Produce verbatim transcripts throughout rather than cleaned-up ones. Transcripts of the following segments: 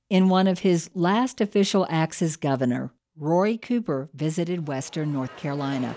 In one of his last official acts as governor, Roy Cooper visited Western North Carolina.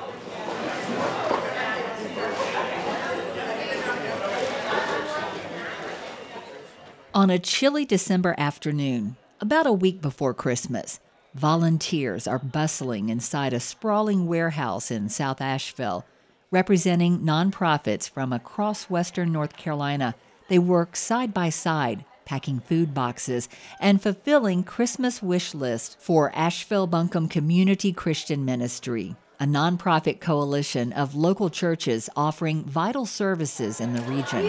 On a chilly December afternoon, about a week before Christmas, volunteers are bustling inside a sprawling warehouse in South Asheville, representing nonprofits from across Western North Carolina. They work side by side, packing food boxes and fulfilling Christmas wish lists for Asheville Buncombe Community Christian Ministry, a nonprofit coalition of local churches offering vital services in the region.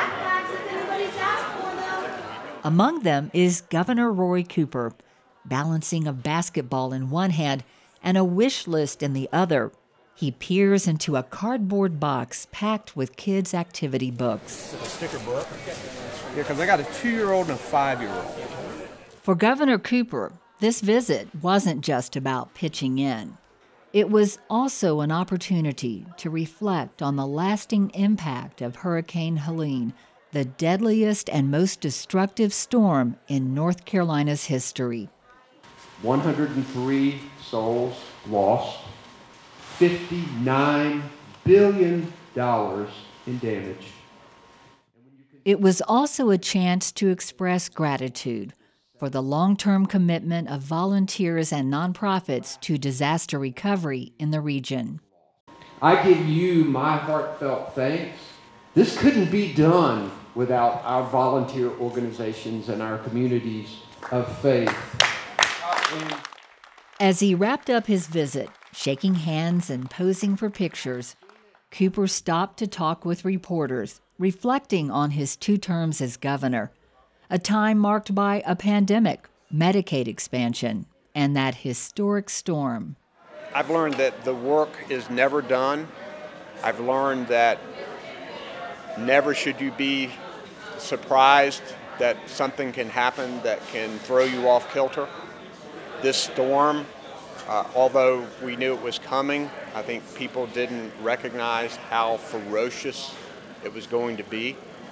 Among them is Governor Roy Cooper, balancing a basketball in one hand and a wish list in the other. He peers into a cardboard box packed with kids' activity books. A sticker book? Yeah, because I got a two-year-old and a five-year-old. For Governor Cooper, this visit wasn't just about pitching in. It was also an opportunity to reflect on the lasting impact of Hurricane Helene, the deadliest and most destructive storm in North Carolina's history. one hundred three souls lost, fifty-nine billion dollars in damage. It was also a chance to express gratitude for the long-term commitment of volunteers and nonprofits to disaster recovery in the region. I give you my heartfelt thanks. This couldn't be done without our volunteer organizations and our communities of faith. And as he wrapped up his visit, shaking hands and posing for pictures, Cooper stopped to talk with reporters, reflecting on his two terms as governor, a time marked by a pandemic, Medicaid expansion, and that historic storm. I've learned that the work is never done. I've learned that never should you be surprised that something can happen that can throw you off kilter. This storm, uh, although we knew it was coming, I think people didn't recognize how ferocious it was going to be.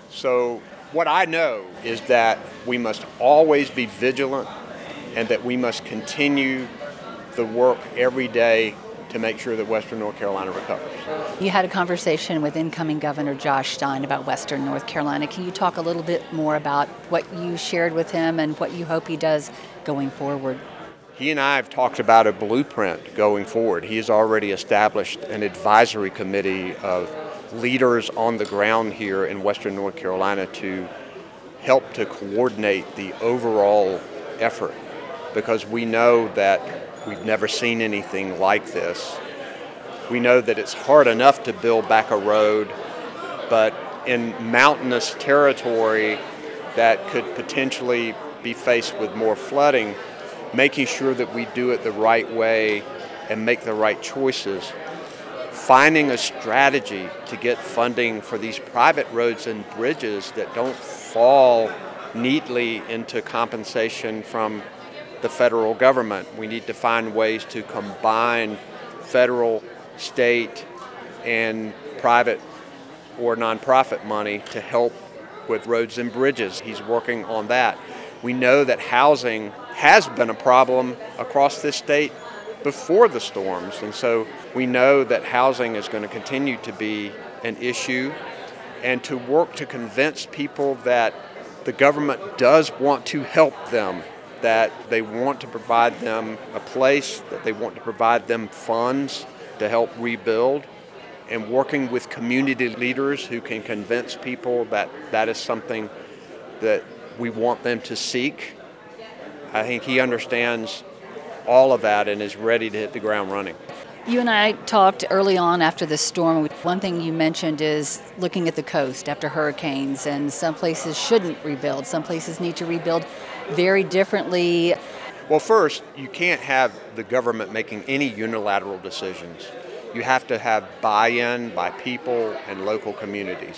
So what I know is that we must always be vigilant and that we must continue the work every day to make sure that Western North Carolina recovers. You had a conversation with incoming Governor Josh Stein about Western North Carolina. Can you talk a little bit more about what you shared with him and what you hope he does going forward? He and I have talked about a blueprint going forward. He has already established an advisory committee of leaders on the ground here in Western North Carolina to help to coordinate the overall effort, because we know that we've never seen anything like this. We know that it's hard enough to build back a road, but in mountainous territory that could potentially be faced with more flooding, making sure that we do it the right way and make the right choices. Finding a strategy to get funding for these private roads and bridges that don't fall neatly into compensation from the federal government. We need to find ways to combine federal, state, and private or nonprofit money to help with roads and bridges. He's working on that. We know that housing has been a problem across this state before the storms, and so we know that housing is going to continue to be an issue, and to work to convince people that the government does want to help them, that they want to provide them a place, that they want to provide them funds to help rebuild, and working with community leaders who can convince people that that is something that we want them to seek. I think he understands all of that and is ready to hit the ground running. You and I talked early on after the storm. One thing you mentioned is looking at the coast after hurricanes, and some places shouldn't rebuild. Some places need to rebuild very differently. Well, first, you can't have the government making any unilateral decisions. You have to have buy-in by people and local communities.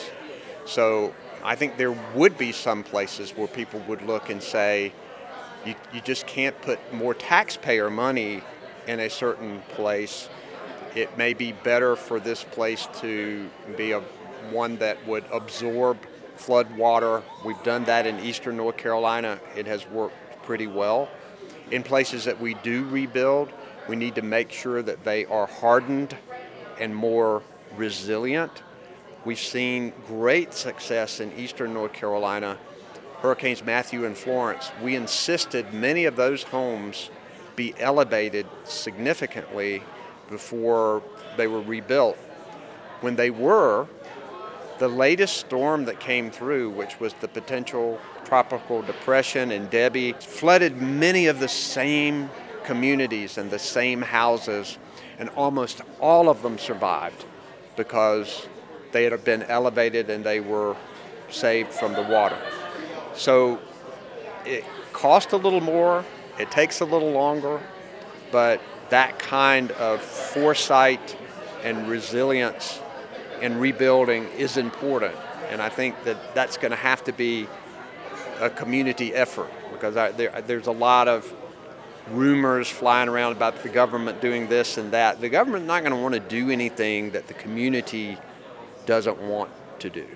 So I think there would be some places where people would look and say, you, you just can't put more taxpayer money in a certain place. It may be better for this place to be a one that would absorb flood water. We've done that in eastern North Carolina. It has worked pretty well. In places that we do rebuild, we need to make sure that they are hardened and more resilient. We've seen great success in eastern North Carolina. Hurricanes Matthew and Florence, we insisted many of those homes be elevated significantly before they were rebuilt. When they were, the latest storm that came through, which was the potential tropical depression and Debbie, flooded many of the same communities and the same houses, and almost all of them survived because they had been elevated and they were saved from the water. So it costs a little more, it takes a little longer, but that kind of foresight and resilience and rebuilding is important. And I think that that's going to have to be a community effort, because I, there, there's a lot of rumors flying around about the government doing this and that. The government's not going to want to do anything that the community doesn't want to do.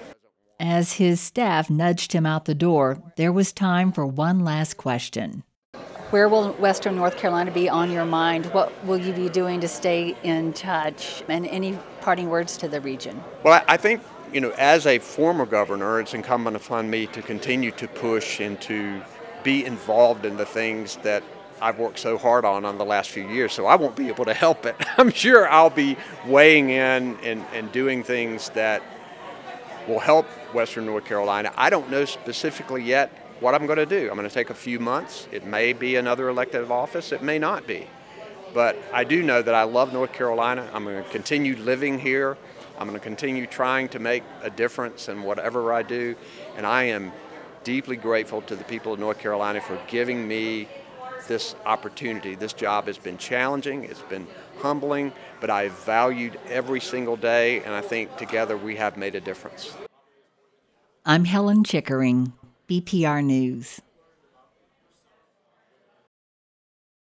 As his staff nudged him out the door, there was time for one last question. Where will Western North Carolina be on your mind? What will you be doing to stay in touch? And any parting words to the region? Well, I think, you know, as a former governor, it's incumbent upon me to continue to push and to be involved in the things that I've worked so hard on on the last few years, so I won't be able to help it. I'm sure I'll be weighing in and, and doing things that will help Western North Carolina. I don't know specifically yet what I'm going to do. I'm going to take a few months. It may be another elected office. It may not be. But I do know that I love North Carolina. I'm going to continue living here. I'm going to continue trying to make a difference in whatever I do. And I am deeply grateful to the people of North Carolina for giving me this opportunity. This job has been challenging. It's been humbling, but I've valued every single day, and I think together we have made a difference. I'm Helen Chickering, B P R News.